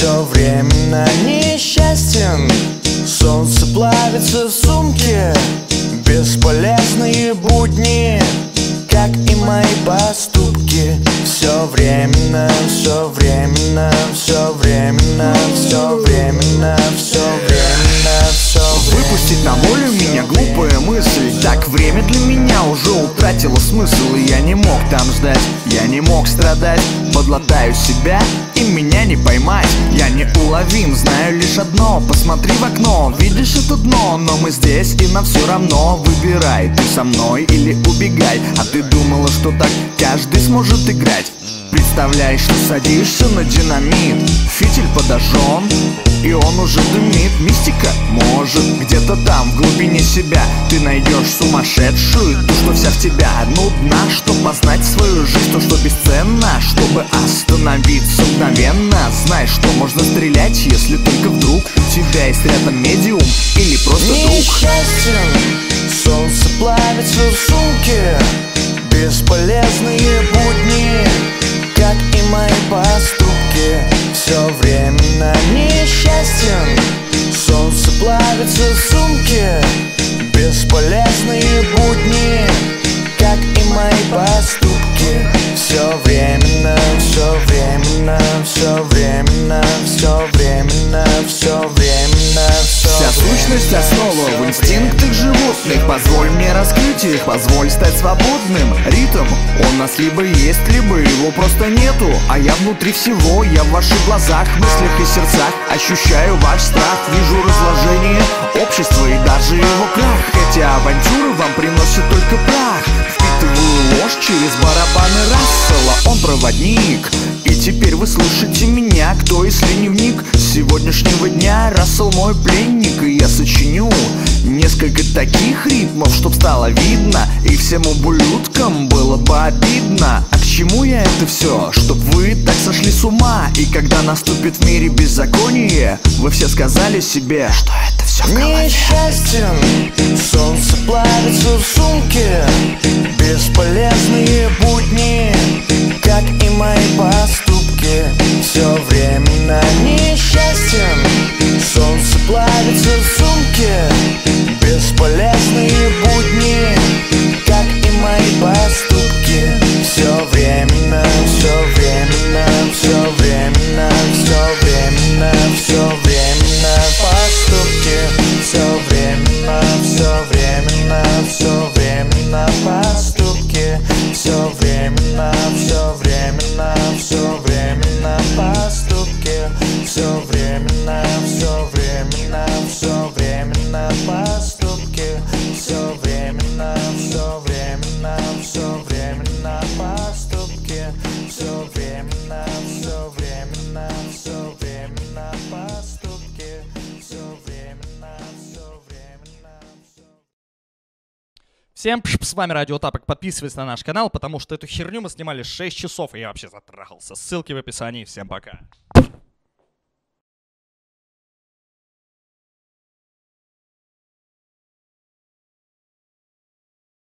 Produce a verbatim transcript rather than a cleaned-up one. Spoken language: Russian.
все временно несчастен. Солнце плавится в сумке, бесполезные будни, как и мои поступки. Все временно, все временно, все временно, все временно, все временно, все временно. Выпустить на волю меня глупая мысль. Так время для меня уже утратило смысл. И я не мог там ждать, я не мог страдать. Подлатаю себя, и меня не поймать. Я неуловим, знаю лишь одно: посмотри в окно, видишь это дно. Но мы здесь, и нам все равно. Выбирай, ты со мной или убегай. А ты думала, что так каждый сможет играть? Представляешь, что садишься на динамит, фитиль подожжен, и он уже дымит. Мистика? Может, где-то там, в глубине себя ты найдешь сумасшедшую, ту, что вся в тебя нудна. Чтоб познать свою жизнь, то, что бесценно, чтобы остановиться мгновенно. Знай, что можно стрелять, если только вдруг у тебя есть рядом медиум или просто друг. Несчастен, солнце плавится в сумке, бесполезные будни, как и мои поступки. Все временно несчастен, солнце плавится в сумке, бесполезные будни, как и мои поступки. Все временно, все временно, все временно, все временно, все временно, все. Вся сущность основа в инстинктах животных. Позволь мне раскрыть их, позволь стать свободным. Ритм, он у нас либо есть, либо его просто нету. А я внутри всего, я в ваших глазах, мыслях и сердцах ощущаю ваш страх. Вижу разложение общества и даже его крах. Эти авантюры вам приносят только прах. Впитываю ложь через барабаны Рассела. Он проводник, и теперь вы слышите меня. Кто, если не вник? С сегодняшнего дня Рассел мой пленник, и я сочиню несколько таких ритмов, чтоб стало видно, и всем ублюдкам было бы обидно. А к чему я это все? Чтоб вы так сошли с ума, и когда наступит в мире беззаконие, вы все сказали себе, что это все в голове. Несчастен, солнце плавится в сумке, бесполезные будни, как и мои поступки. Все временно несчастен, солнце плавится в сумке, бесполезные будни, как и мои поступки. Все временно, все временно, все временно, все временно, все временно поступки. Все временно, все временно, все временно поступки. Все временно, все временно, все временно поступки. Все временно, все временно, все временно поступки. Все временно, все временно, все временно поступки. Все временно, все временно, все временно поступки. Все временно, все временно, все. Всем пш, с вами Радио Тапок. Подписывайтесь на наш канал, потому что эту херню мы снимали шесть часов, и я вообще затрахался. Ссылки в описании. Всем пока.